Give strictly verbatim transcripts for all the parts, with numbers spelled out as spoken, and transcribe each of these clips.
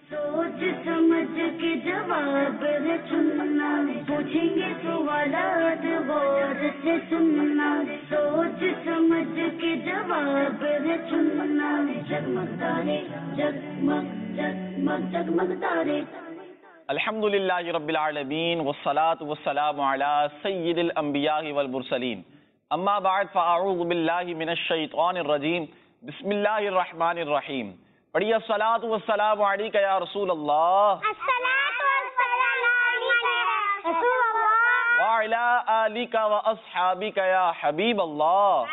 سوچ سمجھ کے جواب ہے چننا، پوچھیں گے سوالات غور سے سننا، سوچ سمجھ کے جواب ہے چننا، جگمگ تارے جگمگ جگمگ جگمگ تارے۔ الحمدللہ رب العالمین والصلاة والسلام علی سید الانبیاء والمرسلین، اما بعد فاعوذ باللہ من الشیطان الرجیم، بسم اللہ الرحمن الرحیم۔ پڑھیے الصلاۃ والسلام علیک یا رسول اللہ، الصلاۃ والسلام علیک یا رسول اللہ، وعلی آلک واصحابک یا حبیب اللہ،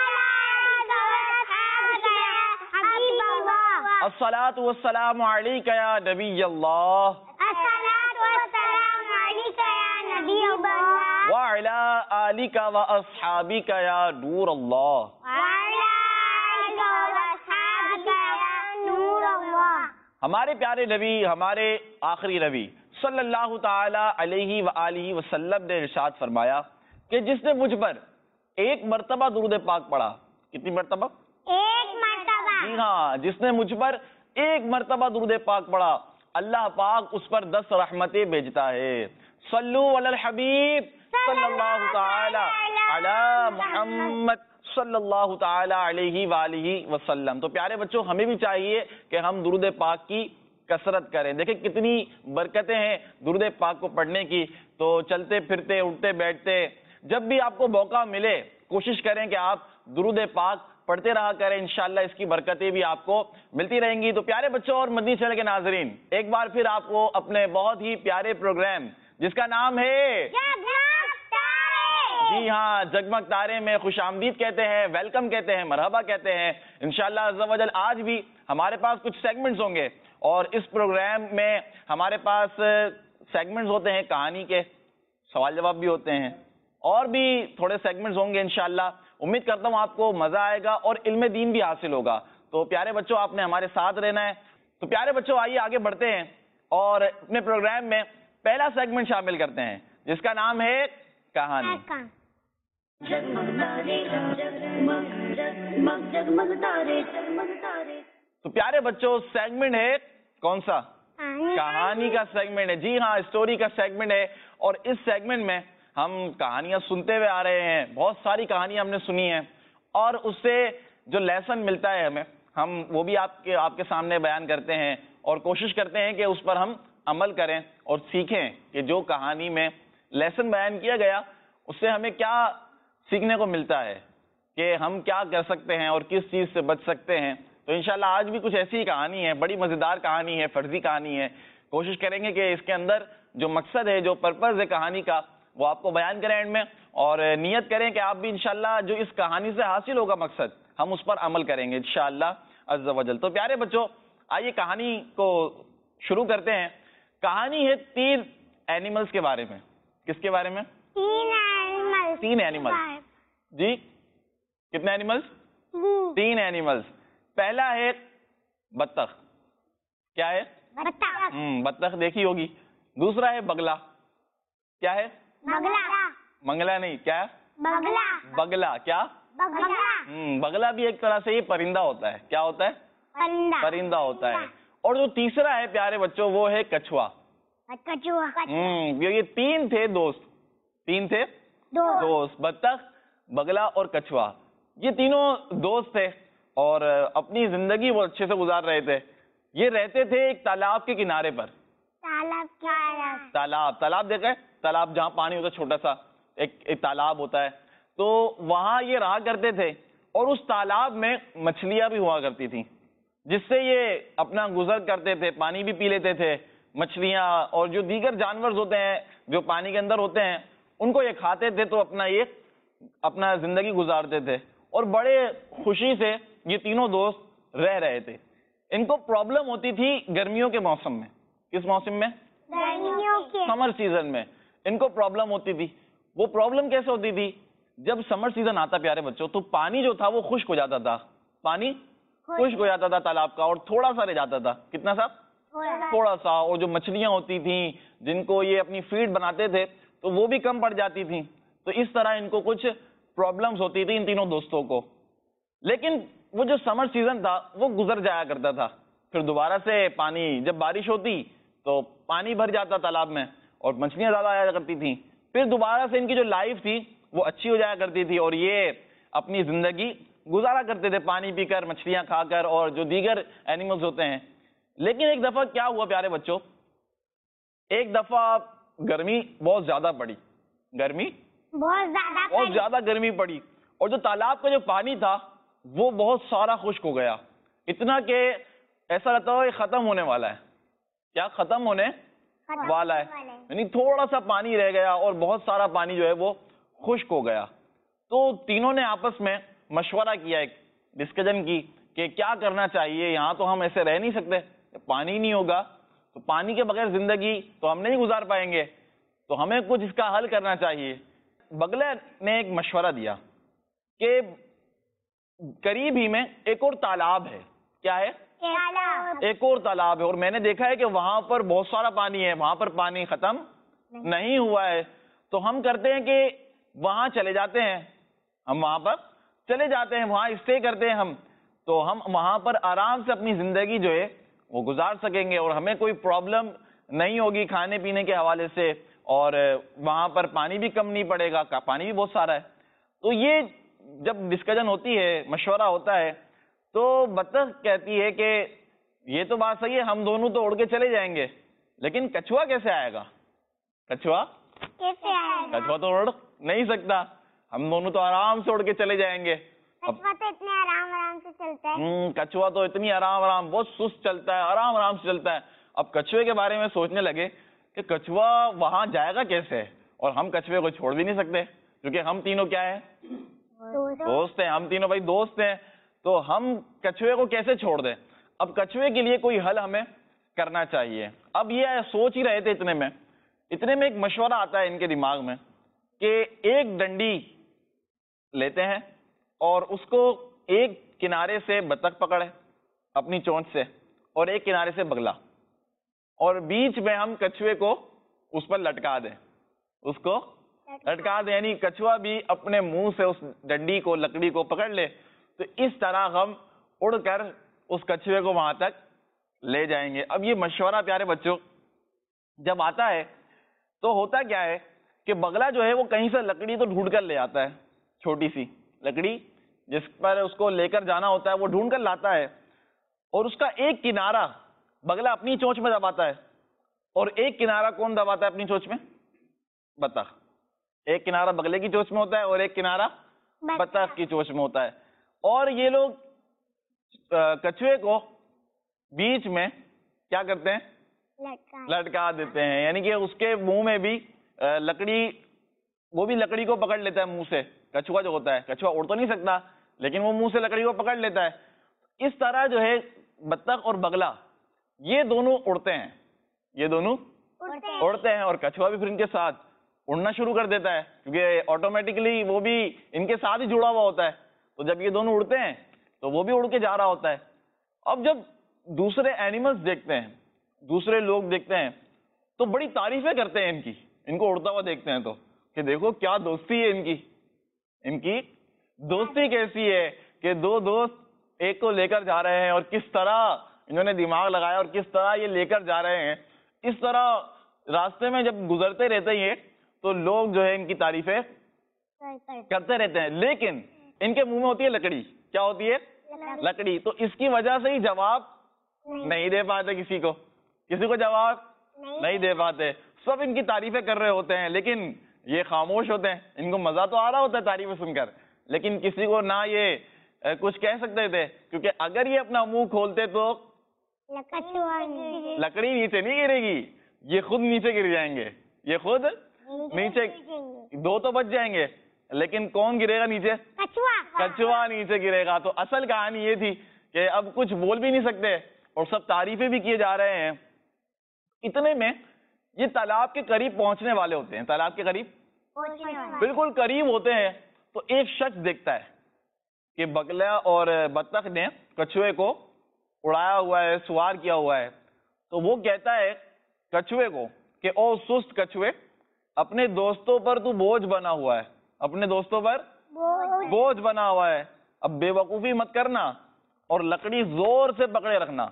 الصلاۃ والسلام علیک یا نبی اللہ، الصلاۃ والسلام علیک یا نبی اللہ، وعلی آلک واصحابک یا نور اللہ۔ ہمارے پیارے نبی، ہمارے آخری نبی صلی اللہ تعالی علیہ وآلہ وسلم نے ارشاد فرمایا کہ جس نے مجھ پر ایک مرتبہ درود پاک پڑھا، کتنی مرتبہ؟ ایک مرتبہ، جی ہاں، جس نے مجھ پر ایک مرتبہ درود پاک پڑھا، اللہ پاک اس پر دس رحمتیں بھیجتا ہے۔ صلو علی الحبیب صلی اللہ تعالی علی محمد صلی اللہ تعالی علیہ وآلہ وسلم۔ تو پیارے بچوں، ہمیں بھی چاہیے کہ ہم درود پاک کی کثرت کریں۔ دیکھیں کتنی برکتیں ہیں درود پاک کو پڑھنے کی۔ تو چلتے پھرتے اٹھتے بیٹھتے جب بھی آپ کو موقع ملے کوشش کریں کہ آپ درود پاک پڑھتے رہا کریں، انشاءاللہ اس کی برکتیں بھی آپ کو ملتی رہیں گی۔ تو پیارے بچوں اور مدنی چینل کے ناظرین، ایک بار پھر آپ کو اپنے بہت ہی پیارے پروگرام جس کا نام ہے جی ہاں جگمگ تارے میں خوش آمدید کہتے ہیں، ویلکم کہتے ہیں، مرحبا کہتے ہیں۔ انشاءاللہ عز و جل آج بھی ہمارے پاس کچھ سیگمنٹس ہوں گے، اور اس پروگرام میں ہمارے پاس سیگمنٹس ہوتے ہیں کہانی کے، سوال جواب بھی ہوتے ہیں، اور بھی تھوڑے سیگمنٹس ہوں گے انشاءاللہ۔ امید کرتا ہوں آپ کو مزہ آئے گا اور علم دین بھی حاصل ہوگا۔ تو پیارے بچوں، آپ نے ہمارے ساتھ رہنا ہے۔ تو پیارے بچوں، آئیے آگے بڑھتے ہیں اور اپنے پروگرام میں پہلا سیگمنٹ شامل کرتے ہیں جس کا نام ہے کہانی۔ جگمگ تارے جگمگ جگمگ جگمگ تارے جگمگ تارے۔ تو پیارے بچوں، سیگمنٹ ہے کون سا؟ کہانی کا سیگمنٹ ہے۔ جی ہاں، اسٹوری کا سیگمنٹ ہے، اور اس سیگمنٹ میں ہم کہانیاں سنتے ہوئے آ رہے ہیں، بہت ساری کہانیاں ہم نے سنی ہیں، اور اس سے جو لیسن ملتا ہے ہمیں، ہم وہ بھی آپ کے آپ کے سامنے بیان کرتے ہیں، اور کوشش کرتے ہیں کہ اس پر ہم عمل کریں اور سیکھیں کہ جو کہانی میں لیسن بیان کیا گیا اس سے ہمیں کیا سیکھنے کو ملتا ہے، کہ ہم کیا کر سکتے ہیں اور کس چیز سے بچ سکتے ہیں۔ تو انشاءاللہ آج بھی کچھ ایسی کہانی ہے، بڑی مزیدار کہانی ہے، فرضی کہانی ہے۔ کوشش کریں گے کہ اس کے اندر جو مقصد ہے، جو پرپز ہے کہانی کا، وہ آپ کو بیان کریں اینڈ میں، اور نیت کریں کہ آپ بھی انشاءاللہ جو اس کہانی سے حاصل ہوگا مقصد، ہم اس پر عمل کریں گے انشاءاللہ عز و جل۔ تو پیارے بچوں، آئیے کہانی کو شروع کرتے ہیں۔ کہانی ہے تین اینیملز کے بارے میں۔ کس کے بارے میں؟ تین اینیملز۔ تین اینیملز۔ جی کتنے اینیملز؟ تین اینیملز۔ پہلا ہے بطخ۔ کیا ہے؟ بطخ۔ ہم بطخ دیکھی ہوگی۔ دوسرا ہے بگلا۔ کیا ہے؟ بگلا۔ منگلا نہیں، کیا ہے؟ بگلا۔ بگلا۔ کیا؟ بگلا۔ ہم بگلا بھی ایک طرح سے یہ پرندہ ہوتا ہے۔ کیا ہوتا ہے؟ پرندہ۔ پرندہ ہوتا ہے۔ اور جو تیسرا ہے پیارے بچوں، وہ ہے کچھوا۔ کچھوا۔ ہم یہ تین تھے دوست، تین تھے دوست، بطخ، بگلا اور کچھوا۔ یہ تینوں دوست تھے اور اپنی زندگی وہ اچھے سے گزار رہے تھے۔ یہ رہتے تھے ایک تالاب کے کنارے پر۔ تالاب کیا؟ تالاب تالاب دیکھا ہے؟ تالاب جہاں پانی ہوتا ہے، چھوٹا سا ایک ایک تالاب ہوتا ہے۔ تو وہاں یہ رہا کرتے تھے، اور اس تالاب میں مچھلیاں بھی ہوا کرتی تھیں، جس سے یہ اپنا گزر کرتے تھے، پانی بھی پی لیتے تھے۔ مچھلیاں اور جو دیگر جانور ہوتے ہیں جو پانی کے اندر ہوتے ہیں، ان کو یہ کھاتے تھے، تو اپنا یہ اپنا زندگی گزارتے تھے، اور بڑے خوشی سے یہ تینوں دوست رہ رہے تھے۔ ان کو پرابلم ہوتی تھی گرمیوں کے موسم میں۔ کس موسم میں؟ گرمیوں کے۔ سمر سیزن میں ان کو پرابلم ہوتی تھی۔ وہ پرابلم کیسے ہوتی تھی؟ جب سمر سیزن آتا پیارے بچوں، تو پانی جو تھا وہ خشک ہو جاتا تھا، پانی خشک ہو جاتا تھا تالاب کا، اور تھوڑا سا رہ جاتا تھا۔ کتنا سا؟ تھوڑا سا۔ اور جو مچھلیاں ہوتی تھیں جن کو یہ اپنی فیڈ بناتے تھے، تو وہ بھی کم پڑ جاتی تھیں۔ تو اس طرح ان کو کچھ پرابلمز ہوتی تھی ان تینوں دوستوں کو۔ لیکن وہ جو سمر سیزن تھا وہ گزر جایا کرتا تھا، پھر دوبارہ سے پانی، جب بارش ہوتی تو پانی بھر جاتا تالاب میں اور مچھلیاں زیادہ آیا کرتی تھیں. پھر دوبارہ سے ان کی جو لائف تھی وہ اچھی ہو جایا کرتی تھی اور یہ اپنی زندگی گزارا کرتے تھے پانی پی کر، مچھلیاں کھا کر اور جو دیگر اینیملز ہوتے ہیں. لیکن ایک دفعہ کیا ہوا پیارے بچوں، ایک دفعہ گرمی بہت زیادہ پڑی، گرمی بہت زیادہ بہت زیادہ گرمی پڑی اور جو تالاب کا جو پانی تھا وہ بہت سارا خشک ہو گیا، اتنا کہ ایسا لگتا ہے ختم ہونے والا ہے. کیا ختم ہونے والا ہے، یعنی تھوڑا سا پانی رہ گیا اور بہت سارا پانی جو ہے وہ خشک ہو گیا. تو تینوں نے آپس میں مشورہ کیا، ایک ڈسکشن کی کہ کیا کرنا چاہیے، یہاں تو ہم ایسے رہ نہیں سکتے، پانی نہیں ہوگا تو پانی کے بغیر زندگی تو ہم نہیں گزار پائیں گے، تو ہمیں کچھ اس کا حل کرنا چاہیے. بگلے نے ایک مشورہ دیا کہ قریب ہی میں ایک اور تالاب ہے. کیا ہے؟ ایک اور تالاب ہے اور میں نے دیکھا ہے کہ وہاں پر بہت سارا پانی ہے، وہاں پر پانی ختم نہیں ہوا ہے. تو ہم کرتے ہیں کہ وہاں چلے جاتے ہیں، ہم وہاں پر چلے جاتے ہیں، وہاں اسٹے کرتے ہیں ہم، تو ہم وہاں پر آرام سے اپنی زندگی جو ہے وہ گزار سکیں گے اور ہمیں کوئی پرابلم نہیں ہوگی کھانے پینے کے حوالے سے، اور وہاں پر پانی بھی کم نہیں پڑے گا، پانی بھی بہت سارا ہے. تو یہ جب ڈسکشن ہوتی ہے، مشورہ ہوتا ہے، تو بطخ کہتی ہے کہ یہ تو بات صحیح ہے، ہم دونوں تو اڑ کے چلے جائیں گے، لیکن کچھوا کیسے آئے گا؟ کچھوا کیسے آئے گا؟ کچھوا تو اڑ نہیں سکتا، ہم دونوں تو آرام سے اڑ کے چلے جائیں گے. کچھوا تو اتنے آرام آرام سے چلتا ہے. کچھوا تو اتنی آرام آرام بہت سست چلتا ہے، آرام آرام سے چلتا ہے. اب کچھوے کے بارے میں سوچنے لگے کہ کچھوا وہاں جائے گا کیسے، اور ہم کچھوے کو چھوڑ بھی نہیں سکتے کیونکہ ہم تینوں کیا ہیں؟ دوست ہیں، ہم تینوں بھائی دوست ہیں، تو ہم کچھوے کو کیسے چھوڑ دیں؟ اب کچھوے کے لیے کوئی حل ہمیں کرنا چاہیے. اب یہ سوچ ہی رہے تھے، اتنے میں اتنے میں ایک مشورہ آتا ہے ان کے دماغ میں کہ ایک ڈنڈی لیتے ہیں اور اس کو ایک کنارے سے بطخ پکڑے اپنی چونچ سے اور ایک کنارے سے بگلا، اور بیچ میں ہم کچھوے کو اس پر لٹکا دیں، اس کو لٹکا دیں، یعنی کچھوا بھی اپنے منہ سے اس ڈنڈی کو، لکڑی کو پکڑ لے. تو اس طرح ہم اڑ کر اس کچھوے کو وہاں تک لے جائیں گے. اب یہ مشورہ پیارے بچوں جب آتا ہے تو ہوتا کیا ہے کہ بگلا جو ہے وہ کہیں سے لکڑی تو ڈھونڈ کر لے آتا ہے، چھوٹی سی لکڑی جس پر اس کو لے کر جانا ہوتا ہے وہ ڈھونڈ کر لاتا ہے، اور اس کا ایک کنارہ بگلا اپنی چونچ میں دباتا ہے، اور ایک کنارہ کون دباتا ہے اپنی چونچ میں؟ بطخ. ایک کنارہ بگلے کی چونچ میں ہوتا ہے اور ایک کنارہ بطخ کی چونچ میں ہوتا ہے. اور یہ لوگ کچھوے کو بیچ میں کیا کرتے ہیں؟ لٹکا دیتے ہیں، یعنی کہ اس کے منہ میں بھی لکڑی، وہ بھی لکڑی کو پکڑ لیتا ہے منہ سے. کچھوا جو ہوتا ہے، کچھوا اڑ تو نہیں سکتا لیکن وہ منہ سے لکڑی کو پکڑ لیتا ہے. اس طرح جو ہے بطخ اور بگلا یہ دونوں اڑتے ہیں، یہ دونوں اڑتے ہیں، اور کچھوا بھی پھر ان کے ساتھ اڑنا شروع کر دیتا ہے کیونکہ آٹومیٹکلی وہ بھی ان کے ساتھ ہی جڑا ہوا ہوتا ہے. تو جب یہ دونوں اڑتے ہیں تو وہ بھی اڑ کے جا رہا ہوتا ہے. اب جب دوسرے اینیملز دیکھتے ہیں، دوسرے لوگ دیکھتے ہیں تو بڑی تعریفیں کرتے ہیں ان کی، ان کو اڑتا ہوا دیکھتے ہیں تو کہ دیکھو کیا دوستی ہے ان کی، ان کی دوستی کیسی ہے کہ دو دوست ایک کو لے کر جا رہے ہیں اور کس طرح انہوں نے دماغ لگایا اور کس طرح یہ لے کر جا رہے ہیں. اس طرح راستے میں جب گزرتے رہتے ہیں تو لوگ جو ہے ان کی تعریفیں کرتے رہتے ہیں، لیکن ان کے منہ میں ہوتی ہے لکڑی. کیا ہوتی ہے؟ لکڑی. تو اس کی وجہ سے ہی جواب نہیں دے پاتے، کسی کو کسی کو جواب نہیں دے پاتے. سب ان کی تعریفیں کر رہے ہوتے ہیں لیکن یہ خاموش ہوتے ہیں. ان کو مزہ تو آ رہا ہوتا ہے تعریفیں سن کر، لیکن کسی کو نہ یہ کچھ کہہ سکتے تھے کیونکہ اگر یہ اپنا منہ کھولتے تو لکڑی نیچے نہیں گرے گی، یہ خود نیچے گر جائیں گے، یہ خود نیچے، دو تو بچ جائیں گے لیکن کون گرے گا نیچے؟ کچھوا نیچے گرے گا. تو اصل کہانی یہ تھی کہ اب کچھ بول بھی نہیں سکتے اور سب تعریفیں بھی کیے جا رہے ہیں. اتنے میں یہ تالاب کے قریب پہنچنے والے ہوتے ہیں، تالاب کے قریب بالکل قریب ہوتے ہیں تو ایک شخص دیکھتا ہے کہ بگلا اور بطخ نے کچھوے کو اڑایا ہوا ہے، سوار کیا ہوا ہے. تو وہ کہتا ہے کچھوے کو کہ او سست کچھوے، اپنے دوستوں پر تو بوجھ بنا ہوا ہے، اپنے دوستوں پر بوجھ بنا ہوا ہے. اب بے وقوفی مت کرنا اور لکڑی زور سے پکڑے رکھنا،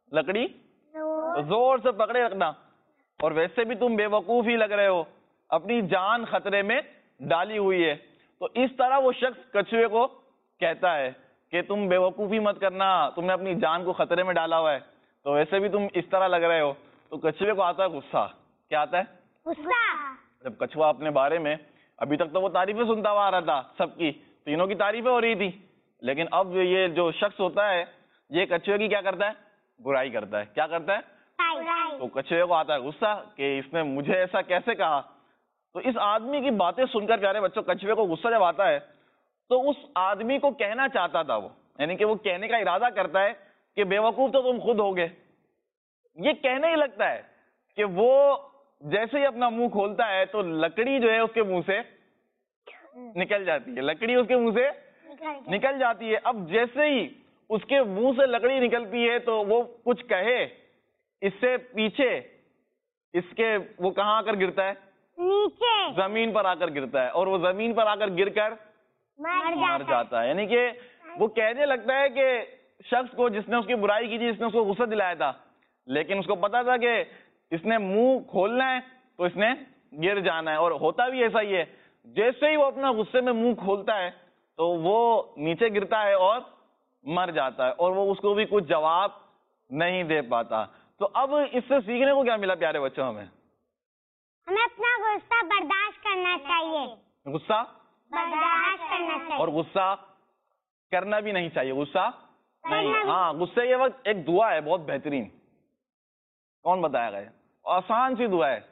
लकड़ी जोर से पकड़े रखना। और वैसे भी तुम बेवकूफ ही लग रहे हो, अपनी जान खतरे में डाली हुई है। तो इस तरह वो शख्स कछुए को कहता है कि तुम बेवकूफी मत करना, तुमने अपनी जान को खतरे में डाला हुआ है, तो वैसे भी तुम इस तरह लग रहे हो। तो कछुए को आता है गुस्सा। क्या आता है? गुस्सा। जब कछुआ अपने बारे में, अभी तक तो वो तारीफें सुनता हुआ आ रहा था, सबकी तीनों की तारीफें हो रही थी, लेकिन अब ये जो शख्स होता है ये कछुए की क्या करता है? बुराई करता है। क्या करता है? तो कछुए को आता है गुस्सा कि इसने मुझे ऐसा कैसे कहा। तो इस आदमी की बातें सुनकर प्यारे बच्चों कछुए को गुस्सा जब आता है तो उस आदमी को कहना चाहता था वो, यानी कि वो कहने का इरादा करता है कि बेवकूफ तो तुम खुद होगे। ये कहने ही लगता है कि वो जैसे ही अपना मुंह खोलता है तो लकड़ी जो है उसके मुंह से निकल जाती है, लकड़ी उसके मुंह से निकल जाती है। अब जैसे ही उसके मुंह से लकड़ी निकलती है तो वो कुछ कहे, इससे पीछे इसके वो कहां आकर गिरता है? नीचे, जमीन पर आकर गिरता है, और वो जमीन पर आकर गिरकर मर मर जाता है। यानी कि वो कहने लगता है कि शख्स को जिसने उसकी बुराई की थी, जिसने उसको गुस्सा दिलाया था, लेकिन उसको पता था कि इसने मुंह खोलना है तो इसने गिर जाना है। और होता भी ऐसा ही है, जैसे ही वो अपना गुस्से में मुंह खोलता है तो वो नीचे गिरता है और मर जाता है, और वो उसको भी कुछ जवाब नहीं दे पाता। तो अब इससे सीखने को क्या मिला प्यारे बच्चों? हमें हमें अपना गुस्सा बर्दाश्त करना चाहिए। गुस्सा बर्दाश्त करना चाहिए और गुस्सा करना भी नहीं चाहिए। गुस्सा नहीं, करना भी- हाँ, गुस्से के वक्त एक दुआ है बहुत बेहतरीन, कौन बताएगा? ये आसान सी दुआ है,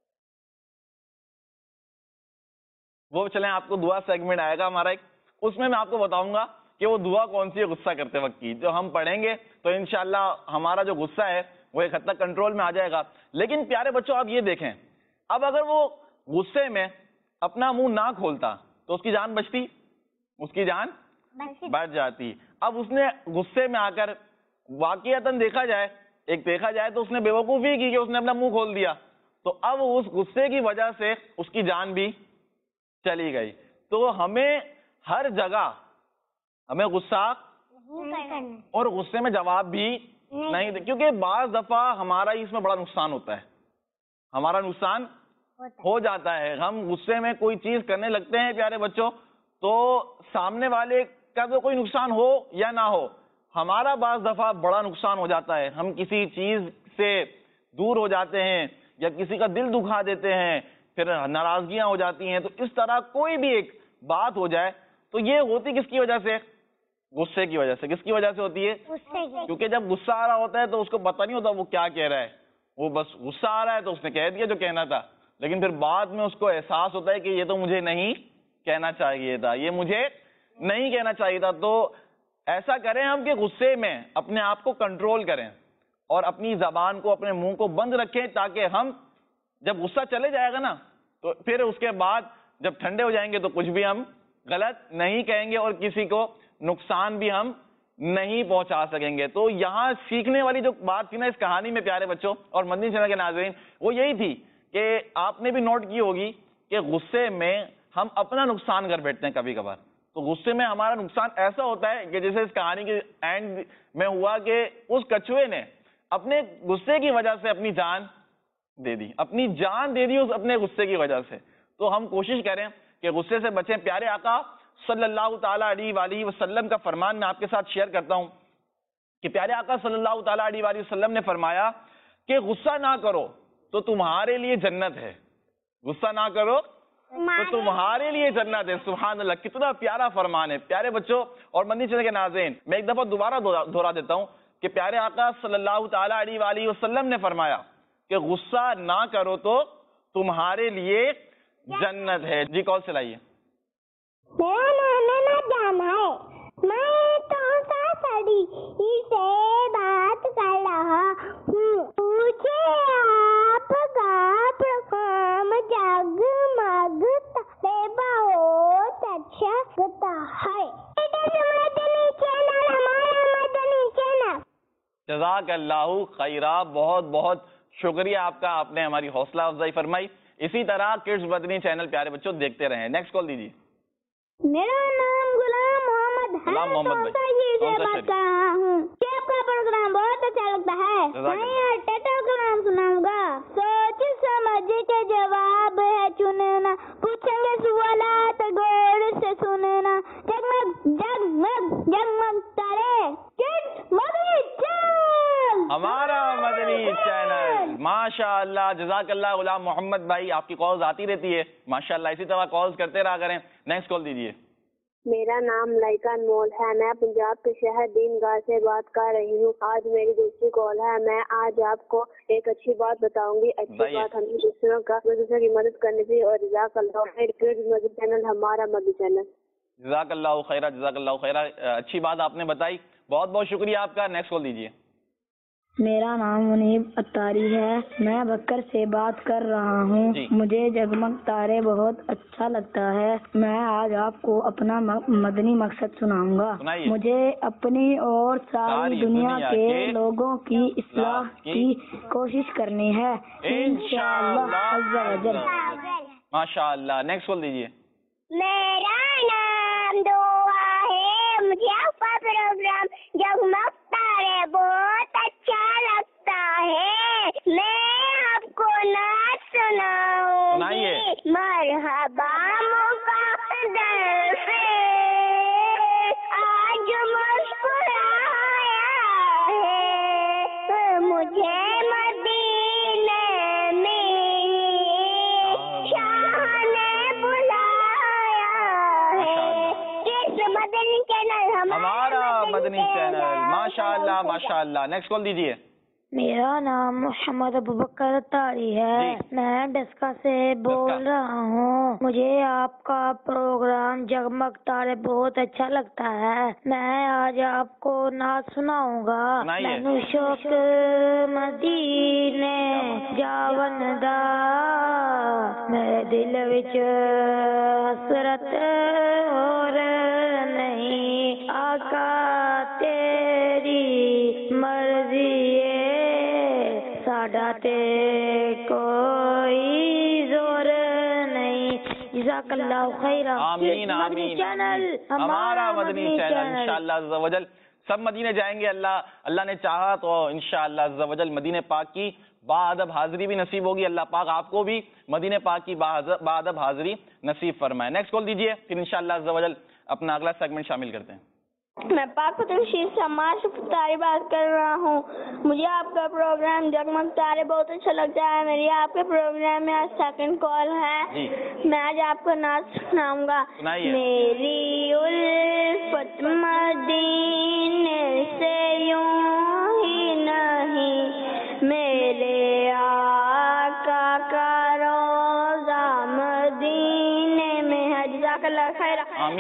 वो चलें आपको दुआ सेगमेंट आएगा हमारा एक, उसमें मैं आपको बताऊंगा कि वो दुआ कौन सी है गुस्सा करते वक्त की, जो हम पढ़ेंगे तो इंशाल्लाह हमारा जो गुस्सा है वो एक हद तक कंट्रोल में आ जाएगा। लेकिन प्यारे बच्चों आप ये देखें, अब अगर वो गुस्से में अपना मुंह ना खोलता तो उसकी जान बचती? उसकी जान बच जाती। अब उसने गुस्से में आकर वाकईतन देखा जाए एक देखा जाए तो उसने बेवकूफी की कि उसने अपना मुंह खोल दिया, तो अब उस गुस्से की वजह से उसकी जान भी चली गई। तो हमें हर जगह हमें गुस्सा नहीं करना। और गुस्से में जवाब भी नहीं दे, क्योंकि बाज दफा हमारा ही इसमें बड़ा नुकसान होता है, हमारा नुकसान हो जाता है। हम गुस्से में कोई चीज करने लगते हैं प्यारे बच्चों, तो सामने वाले का तो कोई नुकसान हो या ना हो, हमारा बाज दफा बड़ा नुकसान हो जाता है। हम किसी चीज से दूर हो जाते हैं या किसी का दिल दुखा देते हैं, फिर नाराजगियां हो जाती हैं। तो इस तरह कोई भी एक बात हो जाए तो ये होती किसकी वजह से? गुस्से की वजह से। किसकी वजह से होती है? गुस्से की। क्योंकि जब गुस्सा आ रहा होता है तो उसको पता नहीं होता वो क्या कह रहा है, वो बस गुस्सा आ रहा है तो उसने कह दिया जो कहना था, लेकिन फिर बाद में उसको एहसास होता है कि ये तो मुझे नहीं कहना चाहिए था, ये मुझे नहीं कहना चाहिए था। तो ऐसा करें हम कि गुस्से में अपने आप को कंट्रोल करें और अपनी जबान को, अपने मुंह को बंद रखें, ताकि हम जब गुस्सा चले जाएगा ना तो फिर उसके बाद जब ठंडे हो जाएंगे तो कुछ भी हम गलत नहीं कहेंगे और किसी को नुकसान भी हम नहीं पहुंचा सकेंगे। तो यहाँ सीखने वाली जो बात थी ना इस कहानी में प्यारे बच्चों और मदनी चैनल के नाज़रीन, वो यही थी कि आपने भी नोट की होगी कि गुस्से में हम अपना नुकसान कर बैठते हैं कभी कभार। तो गुस्से में हमारा नुकसान ऐसा होता है कि जैसे इस कहानी के एंड में हुआ कि उस कछुए ने अपने गुस्से की वजह से अपनी जान दे दी, अपनी जान दे दी उस अपने गुस्से की वजह से। तो हम कोशिश करें कि गुस्से से बचें। प्यारे आका सल्लल्लाहु ताला अलैहि वसल्लम का फरमान मैं आपके साथ शेयर करता हूं कि प्यारे आका सल्लल्लाहु ताला अलैहि वसल्लम ने फरमाया कि गुस्सा ना करो तो तुम्हारे लिए जन्नत है, गुस्सा ना करो तो तुम्हारे लिए जन्नत है। सुभान अल्लाह, कितना प्यारा फरमान है प्यारे बच्चों और मदनी चैनल के नाज़रीन। मैं एक दफा दोबारा दोहरा देता हूं कि प्यारे आका सल्लल्लाहु ताला अलैहि वसल्लम ने फरमाया कि गुस्सा ना करो तो तुम्हारे लिए जन्नत है। जी कॉल चलाइए। मेरा नाम ना जाना है, मैं तो साड़ी से बात कर रहा हूँ। मुझे आपका प्रोग्राम जगमग बहुत अच्छा लगता है। मदनी चैनल हमारा मदनी चैनल। जज़ाकल्लाहु खैरा, बहुत बहुत शुक्रिया आपका, आपने हमारी हौसला अफजाई फरमाई। इसी तरह किड्स मदनी चैनल प्यारे बच्चों देखते रहें। नेक्स्ट कॉल दीजिए। मेरा नाम गुलाम मोहम्मद है। गुलाम मोहम्मद भाई, तो ये कौन सा बात कर रहा हूँ कि آپ کا پروگرام بہت اچھا لگتا ہے. میں ٹیٹو کا نام سناؤں گا. سوچ سمجھ کے جواب ہے چننا, پوچھیں گے سوالات غور سے سننا. جگمگ جگمگ جگمگ تارے مدنی چینل, ہمارا مدنی چینل. ماشاء اللہ, جزاک اللہ غلام محمد بھائی. آپ کی کالز آتی رہتی ہے ماشاء اللہ, اسی طرح کالز کرتے رہا کریں. نیکسٹ کال دیجیے. میرا نام ملائکہ انمول ہے. میں پنجاب کے شہر دین گاہ سے بات کر رہی ہوں. آج میری دوسری کال ہے. میں آج آپ کو ایک اچھی بات بتاؤں گی. اچھی بات ہمیں دوسروں کا دوسروں کی مدد کرنی چاہیے. اور جزاک اللہ خیر. مدد چینل ہمارا مدد چینل. جزاک اللہ خیرہ, جزاک اللہ خیرہ. اچھی بات آپ نے بتائی, بہت بہت شکریہ آپ کا. نیکسٹ کال دیجیے. میرا نام منیب اتاری ہے. میں بکر سے بات کر رہا ہوں. مجھے جگمگ تارے بہت اچھا لگتا ہے. میں آج آپ کو اپنا مدنی مقصد سناؤں گا. مجھے اپنی اور ساری دنیا کے لوگوں کی اصلاح کی کوشش کرنی ہے انشاءاللہ عز و جل. ماشاء اللہ. نیکسٹ کال دیجیے. میرا نام دعا ہے. مجھے آپ کا پروگرام جگمگ تارے بہت اچھا لگتا ہے. میں آپ کو نعت سناؤں گی. مرحبا مقدر سے آج مسکرایا ہے مجھے مدینے میں شاہ نے بلایا ہے. کس مدنی چینل ہمارا مدنی چینل. ماشاء اللہ ماشاء اللہ. نیکسٹ کال دیجیے. میرا نام محمد ابوبکر اتاری ہے. میں ڈسکا سے بول رہا ہوں. مجھے آپ کا پروگرام جگمگ تارے بہت اچھا لگتا ہے. میں آج آپ کو نعت سناؤں گا. مینو شوق مدینے جاون دا, میرے دل وچ حسرت اور نہیں. آقا تیری مرضی ساڈا تے کوئی زور نہیں. جزاک اللہ خیر. آمین آمین. ہمارا مدنی چینل انشاءاللہ عز و جل. سب مدینے جائیں گے. اللہ اللہ نے چاہا تو انشاءاللہ عز و جل مدینے پاک کی باادب حاضری بھی نصیب ہوگی. اللہ پاک آپ کو بھی مدینے پاک کی باادب حاضری نصیب فرمائے. نیکسٹ کال دیجیے, پھر انشاءاللہ عز و جل اپنا اگلا سیگمنٹ شامل کرتے ہیں. میں پاک تنشیر سے عمار تاری بات کر رہا ہوں. مجھے آپ کا پروگرام جگمگ تارے بہت اچھا لگتا ہے. میری آپ کے پروگرام میں آج سیکنڈ کال ہے. میں آج آپ کو نعت سناؤں گا. میری الفت مدینے سے یوں ہی نہیں, میرے آقا کا روضہ مدینے میں ہے. جزاک اللہ خیر.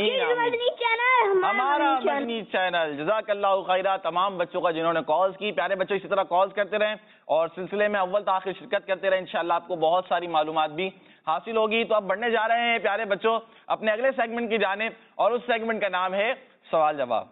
ہمارا مدنی چینل. جزاک اللہ خیرہ تمام بچوں کا جنہوں نے کالز کی. پیارے بچوں اسی طرح کالز کرتے رہیں اور سلسلے میں اول تاخیر شرکت کرتے رہیں. انشاءاللہ آپ کو بہت ساری معلومات بھی حاصل ہوگی. تو اب بڑھنے جا رہے ہیں پیارے بچوں اپنے اگلے سیگمنٹ کی جانب, اور اس سیگمنٹ کا نام ہے سوال جواب.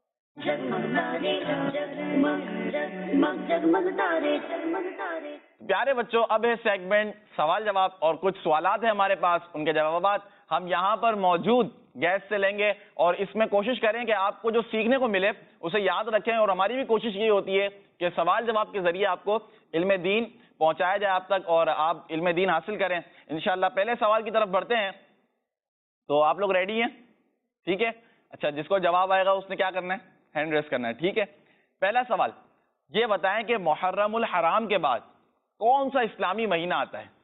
پیارے بچوں اب ہے سیگمنٹ سوال جواب, اور کچھ سوالات ہیں ہمارے پاس, ان کے جوابات ہم یہاں پر موجود گیسٹ سے لیں گے. اور اس میں کوشش کریں کہ آپ کو جو سیکھنے کو ملے اسے یاد رکھیں. اور ہماری بھی کوشش یہ ہوتی ہے کہ سوال جواب کے ذریعے آپ کو علم دین پہنچایا جائے آپ تک, اور آپ علم دین حاصل کریں انشاءاللہ. پہلے سوال کی طرف بڑھتے ہیں. تو آپ لوگ ریڈی ہیں؟ ٹھیک ہے. اچھا, جس کو جواب آئے گا اس نے کیا کرنا ہے, ہینڈ ریس کرنا ہے. ٹھیک ہے. پہلا سوال یہ بتائیں کہ محرم الحرام کے بعد کون سا اسلامی مہینہ آتا ہے؟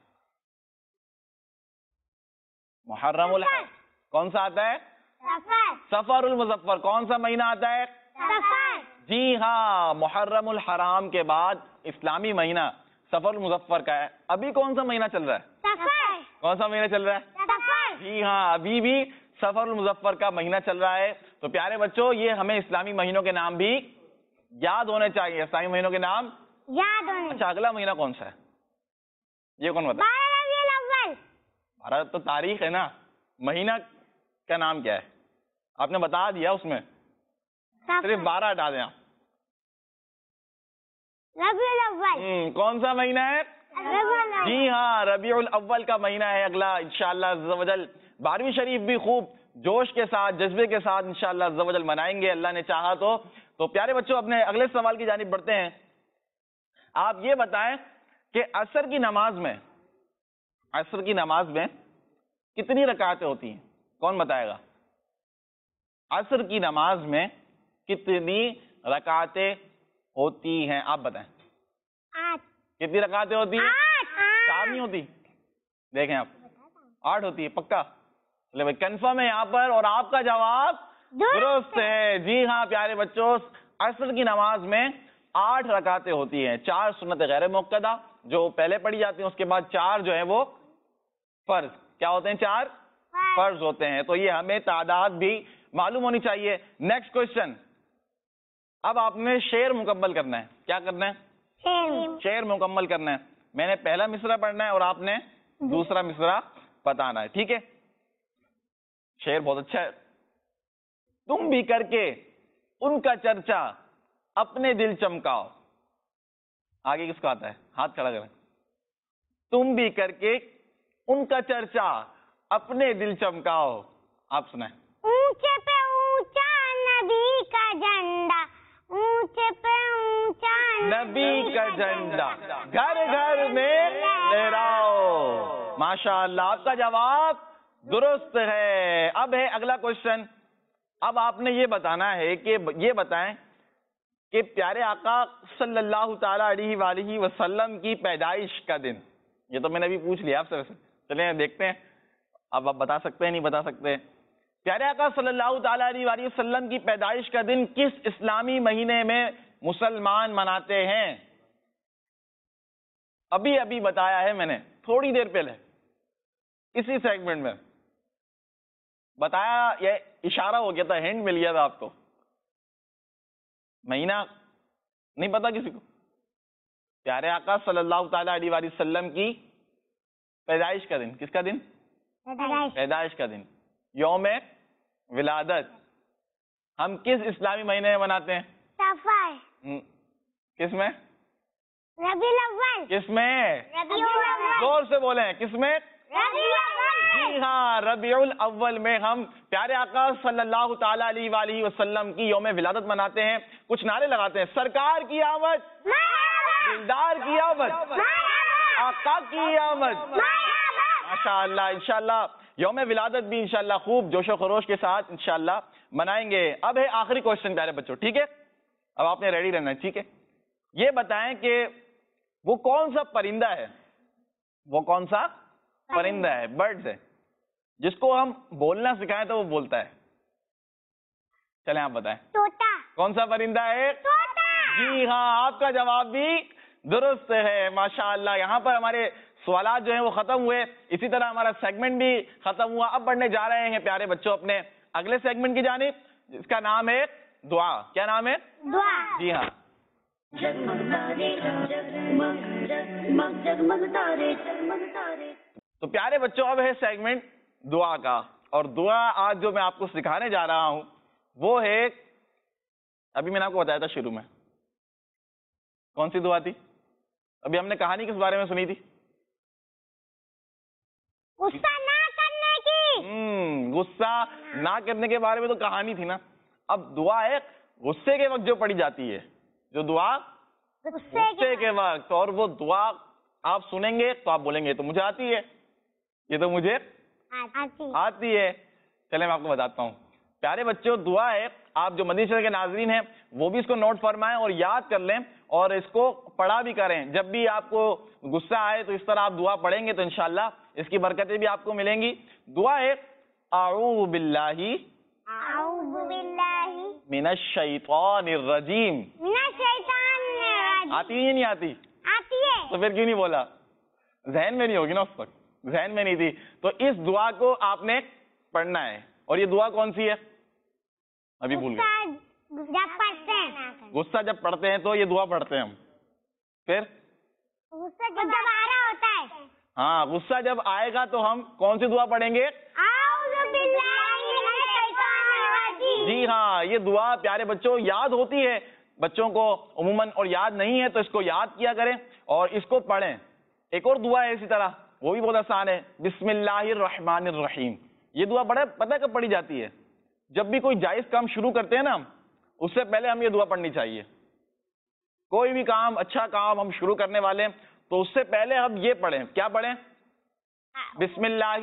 محرم الحرام کون سا آتا ہے؟ سفر المظفر. کون سا مہینہ آتا ہے؟ جی ہاں, محرم الحرام کے بعد اسلامی مہینہ سفر المظفر کا ہے. ابھی کون سا مہینہ چل رہا ہے؟ کون سا مہینہ چل رہا ہے؟ جی ہاں, ابھی بھی سفر المظفر کا مہینہ چل رہا ہے. تو پیارے بچوں یہ ہمیں اسلامی مہینوں کے نام بھی یاد ہونے چاہیے. اسلامی مہینوں کے نام یاد ہونے. اچھا, اگلا مہینہ کون سا ہے یہ کون بتا؟ بارہ تو تاریخ ہے نا, مہینہ کا نام کیا ہے آپ نے بتا دیا, اس میں صرف بارہ ہٹا دیں آپ. ربیع الاول. کون سا مہینہ ہے؟ جی ہاں, ربیع الاول کا مہینہ ہے اگلا انشاءاللہ عز و جل. بارہویں شریف بھی خوب جوش کے ساتھ جذبے کے ساتھ انشاءاللہ عز و جل منائیں گے اللہ نے چاہا تو. تو پیارے بچوں اپنے اگلے سوال کی جانب بڑھتے ہیں. آپ یہ بتائیں کہ عصر کی نماز میں عصر کی نماز میں کتنی رکعتیں ہوتی ہیں؟ کون بتائے گا؟ عصر کی نماز میں کتنی رکعتیں ہوتی ہیں؟ آپ بتائیں. آٹھ. کتنی رکعتیں ہوتی ہیں؟ چار نہیں ہوتی؟ دیکھیں آپ، آٹھ ہوتی ہے. پکا؟ لے بھائی کنفرم ہے یہاں پر، اور آپ کا جواب درست ہے. جی ہاں پیارے بچوں، عصر کی نماز میں آٹھ رکعتیں ہوتی ہیں. چار سنت غیر موقدہ جو پہلے پڑھی جاتی ہیں، اس کے بعد چار جو ہیں وہ فرض. کیا ہوتے ہیں؟ چار فرض ہوتے ہیں. تو یہ ہمیں تعداد بھی معلوم ہونی چاہیے. Next question. اب آپ نے شعر مکمل کرنا ہے. کیا کرنا ہے؟ شعر مکمل کرنا ہے. میں نے پہلا مصرع پڑھنا ہے اور آپ نے دوسرا مصرع بتانا ہے. ٹھیک ہے؟ شعر بہت اچھا ہے. تم بھی کر کے ان کا چرچا اپنے دل چمکاؤ. آگے کس کو آتا ہے؟ ہاتھ کھڑا کریں. تم بھی کر کے ان کا چرچا اپنے دل چمکاؤ. آپ سنائیں. اونچے پہ اونچا نبی کا جھنڈا، اونچے پہ اونچا نبی کا جھنڈا گھر گھر میں لہراؤ. ماشاء اللہ، آپ کا جواب درست ہے. اب ہے اگلا کوشچن. اب آپ نے یہ بتانا ہے کہ یہ بتائیں کہ پیارے آقا صلی اللہ تعالی علیہ وآلہ وسلم کی پیدائش کا دن. یہ تو میں نے ابھی پوچھ لیا آپ سے. چلیں دیکھتے ہیں اب آپ بتا سکتے ہیں نہیں بتا سکتے. پیارے آقا صلی اللہ تعالی علیہ وآلہ وسلم کی پیدائش کا دن کس اسلامی مہینے میں مسلمان مناتے ہیں؟ ابھی ابھی بتایا ہے میں نے تھوڑی دیر پہلے اسی سیگمنٹ میں بتایا. یہ اشارہ ہو گیا تھا، ہینڈ مل گیا تھا آپ کو. مہینہ نہیں پتا کسی کو؟ پیارے آقا صلی اللہ تعالی علیہ وآلہ وسلم کی پیدائش کا دن. کس کا دن؟ پیدائش کا دن، یوم ولادت. ہم کس اسلامی مہینے میں مناتے ہیں؟ سفر. کس میں؟ ربیع الاول. کس میں؟ ربیع الاول. زور سے بولیں. کس میں؟ ربیع الاول. جی ہاں، ربیع الاول میں ہم پیارے آقا صلی اللہ تعالی علیہ وآلہ وسلم کی یوم ولادت مناتے ہیں. کچھ نعرے لگاتے ہیں. سرکار کی آمد، دلدار کی آمد، آقا کی آمد. ماشاء اللہ. انشاءاللہ یوم ولادت بھی انشاءاللہ خوب جوش و خروش کے ساتھ انشاءاللہ منائیں گے. اب ہے آخری کوشچن پیارے بچوں. ٹھیک ہے؟ اب آپ نے ریڈی رہنا ہے. ٹھیک ہے؟ یہ بتائیں کہ وہ کون سا پرندہ ہے، وہ کون سا پرندہ ہے، برڈز ہے، جس کو ہم بولنا سکھائیں تو وہ بولتا ہے؟ چلیں آپ بتائیں. طوطا. کون سا پرندہ ہے؟ جی ہاں، آپ کا جواب بھی درست ہے. ماشاءاللہ. یہاں پر ہمارے سوالات جو ہیں وہ ختم ہوئے. اسی طرح ہمارا سیگمنٹ بھی ختم ہوا. اب بڑھنے جا رہے ہیں پیارے بچوں اپنے اگلے سیگمنٹ کی جانب، جس کا نام ہے دعا. کیا نام ہے؟ دعا. جی ہاں. تو پیارے بچوں اب ہے سیگمنٹ دعا کا، اور دعا آج جو میں آپ کو سکھانے جا رہا ہوں وہ ہے، ابھی میں نے آپ کو بتایا تھا شروع میں کون سی دعا تھی؟ ابھی ہم نے کہانی کس بارے میں سنی تھی؟ غصہ نہ کرنے کی. ہم غصہ نہ کرنے کے بارے میں تو کہانی تھی نا. اب دعا ہے غصے کے وقت جو پڑھی جاتی ہے، جو دعا غصے کے وقت. اور وہ دعا آپ سنیں گے تو آپ بولیں گے تو مجھے آتی ہے، یہ تو مجھے آتی ہے. چلیں میں آپ کو بتاتا ہوں. پیارے بچوں دعا ہے، آپ جو مدنی چینل کے ناظرین ہیں وہ بھی اس کو نوٹ فرمائیں اور یاد کر لیں اور اس کو پڑھا بھی کریں. جب بھی آپ کو غصہ آئے تو اس طرح آپ دعا پڑھیں گے تو انشاءاللہ اس کی برکتیں بھی آپ کو ملیں گی. دعا ہے اعوذ باللہ اعوذ باللہ من الشیطان الرجیم. من الشیطان الرجیم. آتی ہے نہیں آتی؟ آتی ہے. تو پھر کیوں نہیں بولا؟ ذہن میں نہیں ہوگی نا اس وقت، ذہن میں نہیں تھی. تو اس دعا کو آپ نے پڑھنا ہے. اور یہ دعا کون سی ہے؟ ابھی بھول گئے. جب پڑھتے ہیں، غصہ جب پڑھتے ہیں تو یہ دعا پڑھتے ہیں ہم. پھر غصہ جب آ رہا ہوتا ہے، ہاں غصہ جب آئے گا تو ہم کون سی دعا پڑھیں گے؟ اعوذ باللہ من الشیطان الرجیم. جی ہاں، یہ دعا پیارے بچوں یاد ہوتی ہے بچوں کو عموماً، اور یاد نہیں ہے تو اس کو یاد کیا کریں اور اس کو پڑھیں. ایک اور دعا ہے اسی طرح، وہ بھی بہت آسان ہے. بسم اللہ الرحمن الرحیم. یہ دعا بڑا پتہ کب پڑھی جاتی ہے؟ جب بھی کوئی جائز کام شروع کرتے ہیں نا اس سے پہلے ہم یہ دعا پڑھنی چاہیے. کوئی بھی کام, اچھا کام ہم شروع کرنے والے ہیں تو اس سے پہلے ہم یہ پڑھیں. کیا پڑھیں؟ بسم اللہ.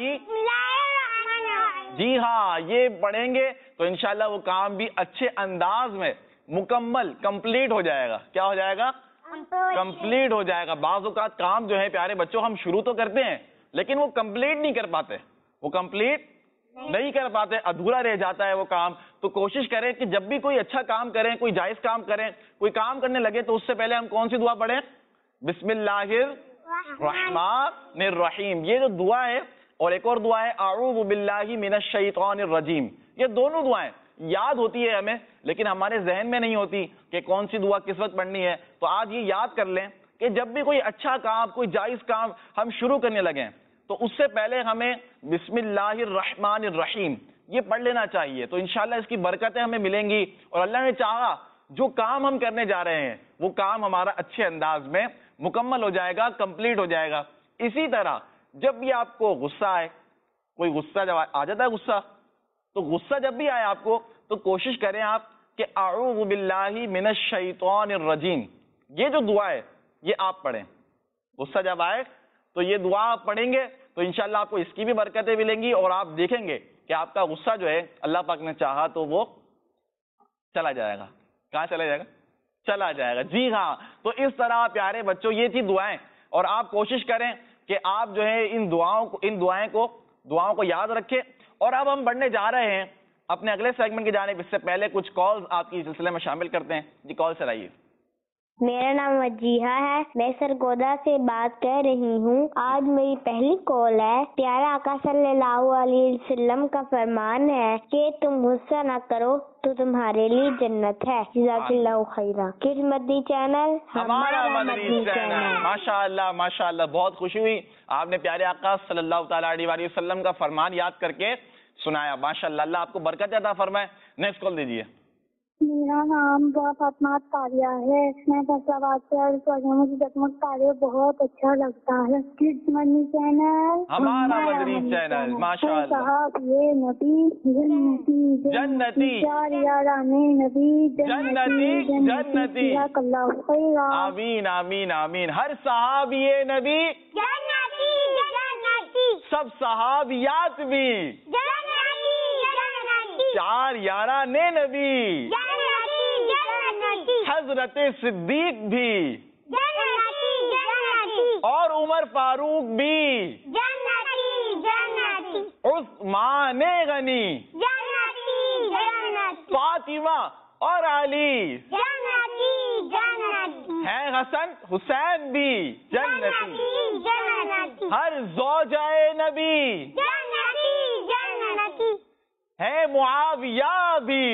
جی ہاں, یہ پڑھیں گے تو انشاءاللہ وہ کام بھی اچھے انداز میں مکمل کمپلیٹ ہو جائے گا. کیا ہو جائے گا؟ کمپلیٹ ہو جائے گا. بعض اوقات کام جو ہے پیارے بچوں ہم شروع تو کرتے ہیں لیکن وہ کمپلیٹ نہیں کر پاتے, وہ کمپلیٹ نہیں کر پاتے, ادھورا رہ جاتا ہے وہ کام. تو کوشش کریں کہ جب بھی کوئی اچھا کام کریں, کوئی جائز کام کریں, کوئی کام کرنے لگے تو اس سے پہلے ہم کون سی دعا پڑھیں؟ بسم اللہ الرحمن الرحیم. یہ جو دعا ہے, اور ایک اور دعا ہے اعوذ باللہ من الشیطان الرجیم. یہ دونوں دعائیں یاد ہوتی ہے ہمیں لیکن ہمارے ذہن میں نہیں ہوتی کہ کون سی دعا کس وقت پڑھنی ہے. تو آج یہ یاد کر لیں کہ جب بھی کوئی اچھا کام, کوئی جائز کام ہم شروع کرنے لگیں تو اس سے پہلے ہمیں بسم اللہ الرحمن الرحیم یہ پڑھ لینا چاہیے. تو انشاءاللہ اس کی برکتیں ہمیں ملیں گی, اور اللہ نے چاہا جو کام ہم کرنے جا رہے ہیں وہ کام ہمارا اچھے انداز میں مکمل ہو جائے گا, کمپلیٹ ہو جائے گا. اسی طرح جب بھی آپ کو غصہ آئے, کوئی غصہ جب آ جاتا ہے غصہ, تو غصہ جب بھی آئے آپ کو تو کوشش کریں آپ کہ اعوذ باللہ من الشیطان الرجیم یہ جو دعا ہے یہ آپ پڑھیں. غصہ جب آئے تو یہ دعا آپ پڑھیں گے تو انشاءاللہ آپ کو اس کی بھی برکتیں ملیں گی, اور آپ دیکھیں گے کہ آپ کا غصہ جو ہے اللہ پاک نے چاہا تو وہ چلا جائے گا. کہاں چلا جائے گا؟ چلا جائے گا. جی ہاں, تو اس طرح پیارے بچوں یہ تھی دعائیں, اور آپ کوشش کریں کہ آپ جو ہے ان دعاؤں کو ان دعائیں کو دعاؤں کو یاد رکھیں. اور اب ہم بڑھنے جا رہے ہیں اپنے اگلے سیگمنٹ کی جانب. اس سے پہلے کچھ کالز آپ کی سلسلے میں شامل کرتے ہیں. جی کال سے آئیے. میرا نام وجیحہ ہے, میں سرگودا سے بات کر رہی ہوں. آج میری پہلی کال ہے. پیارا آقا صلی اللہ علیہ وسلم کا فرمان ہے کہ تم غصہ نہ کرو تو تمہارے لیے جنت ہے. جزاک اللہ خیرہ. کس مدنی چینل؟ ہمارا مدنی چینل. ماشاء اللہ ماشاء اللہ, بہت خوشی ہوئی آپ نے پیارے آقا صلی اللہ تعالیٰ علیہ وآلہ وسلم کا فرمان یاد کر کے سنایا. ماشاء اللہ, اللہ آپ کو برکت عطا فرمائے. نیکسٹ کال دیجیے. میرا نام فاطمہ تاریہ ہے. میں فیصلہ آباد سے مجھے جگمگ تارے بہت اچھا لگتا ہے. کڈس مدنی چینل ہمارا مدنی چینل. ماشاء اللہ. یہ نبی جنتی جنتی چار یارانے نبی جنتی جنتی. جزاک اللہ خیر. آمین آمین آمین. ہر صحابی نبی جنتی جنتی, سب صحابیات بھی جنتی جنتی, چار یاران نبی جنتی جنتی, حضرت صدیق بھی جنتی جنتی, اور عمر فاروق بھی جنتی جنتی, عثمان غنی جنتی جنتی, فاطمہ اور علی جنتی جنتی, ہیں حسن حسین بھی جنتی. جنتی ہر زوجہ نبی جنتی جنتی, ہے معاویہ بھی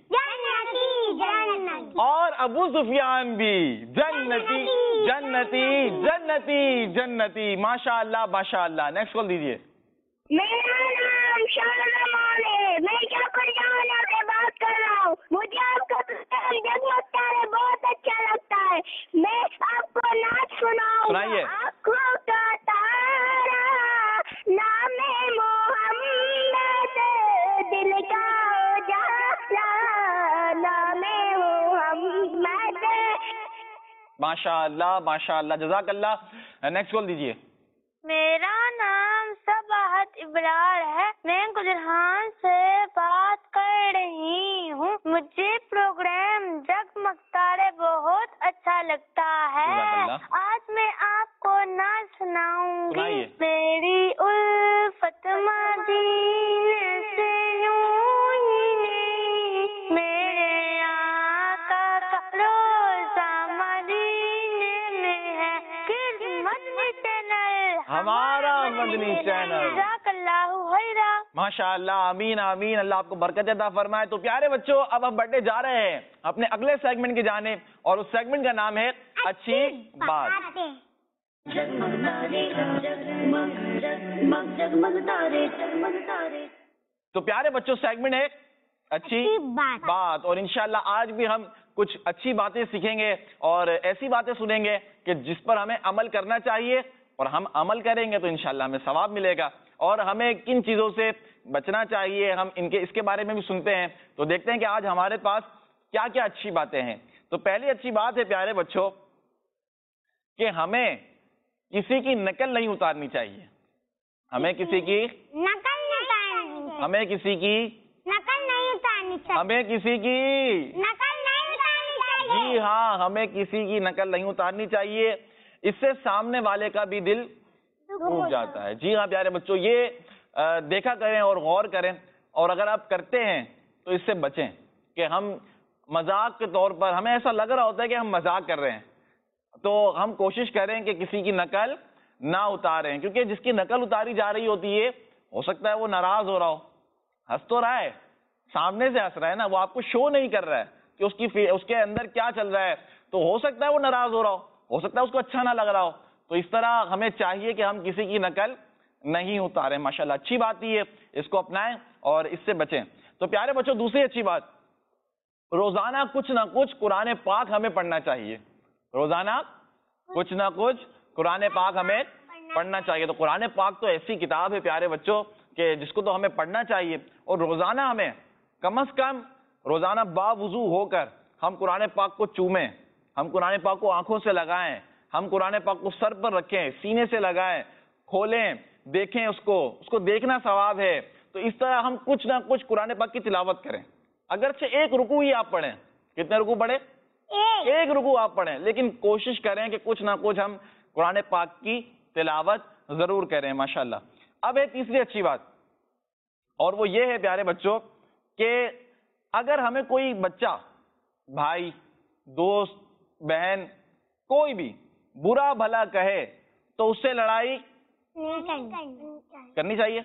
جنتی جنتی, اور ابو سفیان بھی جنتی جنتی جنتی جنتی. ماشاء اللہ ماشاء اللہ. نیکسٹ کال دیجیے. میرا نام شاہرمان ہے. میں کیا کلیانہ سے بات کر رہا ہوں. مجھے آپ کا پروگرام جگمگ تارے بہت اچھا لگتا ہے. میں آپ کو نعت سناؤں. سنائیے. آنکھوں کا تارا نام محمد, دل کا اجالا نام محمد. ماشاء اللہ ماشاء اللہ, جزاک اللہ. نیکسٹ کال دیجیے. میرا نام صباحت ابرار ہے. میں گجران سے بات کر رہی ہوں. مجھے پروگرام جگمگ تارے بہت اچھا لگتا ہے. آج میں آپ کو نعت سناؤں گی. میری الفت مدینے سے یوں ہی نہیں, میرے آقا کا روزہ مدینے میں ہے. کس مدنی چینل؟ ہمارا مدنی چینل. جزاک اللہ خیرہ. ماشاء اللہ, آمین آمین. اللہ آپ کو برکت عطا فرمائے. تو پیارے بچوں اب ہم بڑھنے جا رہے ہیں اپنے اگلے سیگمنٹ کی جانب, اور اس سیگمنٹ کا نام ہے اچھی بات. جگمگ تارے جگمگ جگمگ جگمگ تارے جگمگ تارے. تو پیارے بچوں سیگمنٹ ہے اچھی بات, اور انشاءاللہ آج بھی ہم کچھ اچھی باتیں سیکھیں گے اور ایسی باتیں سنیں گے کہ جس پر ہمیں عمل کرنا چاہیے, اور ہم عمل کریں گے تو انشاءاللہ ہمیں ثواب ملے گا. اور ہمیں کن چیزوں سے بچنا چاہیے ہم ان کے اس کے بارے میں بھی سنتے ہیں. تو دیکھتے ہیں کہ آج ہمارے پاس کیا کیا اچھی باتیں ہیں. تو پہلی اچھی بات ہے پیارے بچوں کہ ہمیں کسی کی نقل نہیں اتارنی چاہیے. ہمیں کسی کی نقل نہیں اتارنی ہمیں کسی کی نقل نہیں اتارنی چاہیے ہمیں کسی کی نقل نہیں اتارنی چاہیے. جی ہاں, ہمیں کسی کی نقل نہیں اتارنی چاہیے. اس سے سامنے والے کا بھی دل ٹوٹ جاتا ہے. جی ہاں پیارے بچوں, یہ دیکھا کریں اور غور کریں, اور اگر آپ کرتے ہیں تو اس سے بچیں کہ ہم مذاق کے طور پر, ہمیں ایسا لگ رہا ہوتا ہے کہ ہم مذاق کر رہے ہیں, تو ہم کوشش کریں کہ کسی کی نقل نہ اتاریں, کیونکہ جس کی نقل اتاری جا رہی ہوتی ہے ہو سکتا ہے وہ ناراض ہو رہا ہو, ہنس تو رہا ہے, سامنے سے ہنس رہا ہے نا, وہ آپ کو شو نہیں کر رہا ہے کہ اس کی اس کے اندر کیا چل رہا ہے, تو ہو سکتا ہے وہ ناراض ہو رہا ہو, ہو سکتا ہے اس کو اچھا نہ لگ رہا ہو. تو اس طرح ہمیں چاہیے کہ ہم کسی کی نقل نہیں اتاریں. ماشاءاللہ اچھی بات ہی ہے, اس کو اپنائیں اور اس سے بچیں. تو پیارے بچوں دوسری اچھی بات, روزانہ کچھ نہ کچھ قرآن پاک ہمیں پڑھنا چاہیے. روزانہ کچھ نہ کچھ قرآن پاک ہمیں پڑھنا چاہیے. تو قرآن پاک تو ایسی کتاب ہے پیارے بچوں کہ جس کو تو ہمیں پڑھنا چاہیے, اور روزانہ ہمیں کم از کم روزانہ باوضو ہو کر ہم قرآن پاک کو چومیں, ہم قرآن پاک کو آنکھوں سے لگائیں, ہم قرآن پاک کو سر پر رکھیں, سینے سے لگائیں, کھولیں, دیکھیں اس کو, اس کو دیکھنا ثواب ہے. تو اس طرح ہم کچھ نہ کچھ قرآن پاک کی تلاوت کریں. اگرچہ ایک رکوع ہی آپ پڑھیں, کتنے رکوع پڑھیں؟ ایک رکوع آپ پڑھیں, لیکن کوشش کریں کہ کچھ نہ کچھ ہم قرآن پاک کی تلاوت ضرور کریں. ماشاءاللہ. اب ہے تیسری اچھی بات, اور وہ یہ ہے پیارے بچوں کہ اگر ہمیں کوئی بچہ, بھائی, دوست, بہن, کوئی بھی برا بھلا کہے تو اس سے لڑائی کرنی چاہیے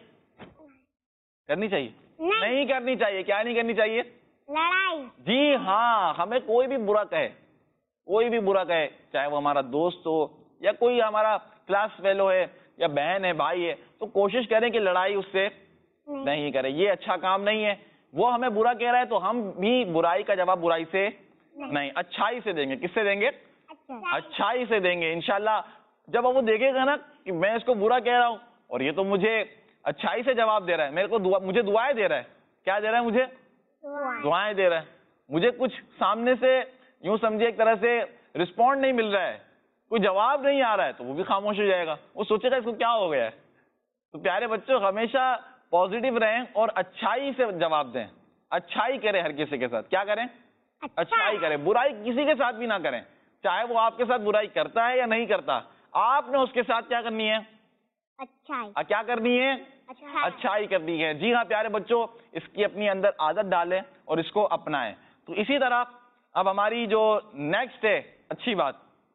کرنی چاہیے نہیں کرنی چاہیے. کیا نہیں کرنی چاہیے؟ لڑائی. جی ہاں, ہمیں کوئی بھی برا کہے, کوئی بھی برا کہے, چاہے وہ ہمارا دوست ہو یا کوئی ہمارا کلاس فیلو ہے یا بہن ہے, بھائی ہے, تو کوشش کریں کہ لڑائی اس سے نہیں کریں. یہ اچھا کام نہیں ہے. وہ ہمیں برا کہہ رہا ہے تو ہم بھی برائی کا جواب برائی سے نہیں, اچھائی سے دیں گے. کس سے دیں گے؟ اچھائی سے دیں گے. انشاءاللہ جب وہ دیکھے گا نا کہ میں اس کو برا کہہ رہا ہوں اور یہ تو مجھے اچھائی سے جواب دے رہا ہے, میرے کو دعا, مجھے دعائیں دے رہا ہے. کیا دے رہا ہے مجھے؟ دعائیں دے رہا ہے. مجھے کچھ سامنے سے یوں سمجھے ایک طرح سے رسپونڈ نہیں مل رہا ہے, کوئی جواب نہیں آ رہا ہے, تو وہ بھی خاموش ہو جائے گا, وہ سوچے گا اس کو کیا ہو گیا ہے. تو پیارے بچوں ہمیشہ پازیٹیو رہیں اور اچھائی سے جواب دیں, اچھائی کریں ہر کسی کے ساتھ. کیا کریں؟ اچھائی کریں. برائی کسی کے ساتھ بھی نہ کریں, چاہے وہ آپ کے ساتھ برائی کرتا ہے یا نہیں کرتا, آپ نے اس کے ساتھ کیا کرنی ہے؟ اچھائی. کیا کرنی ہے؟ اچھائی کرنی ہے. جی ہاں پیارے بچوں, اس کی اپنی اندر عادت ڈالیں اور اس کو اپنائیں. تو اسی طرح اب ہماری جو نیکسٹ ہے اچھی بات,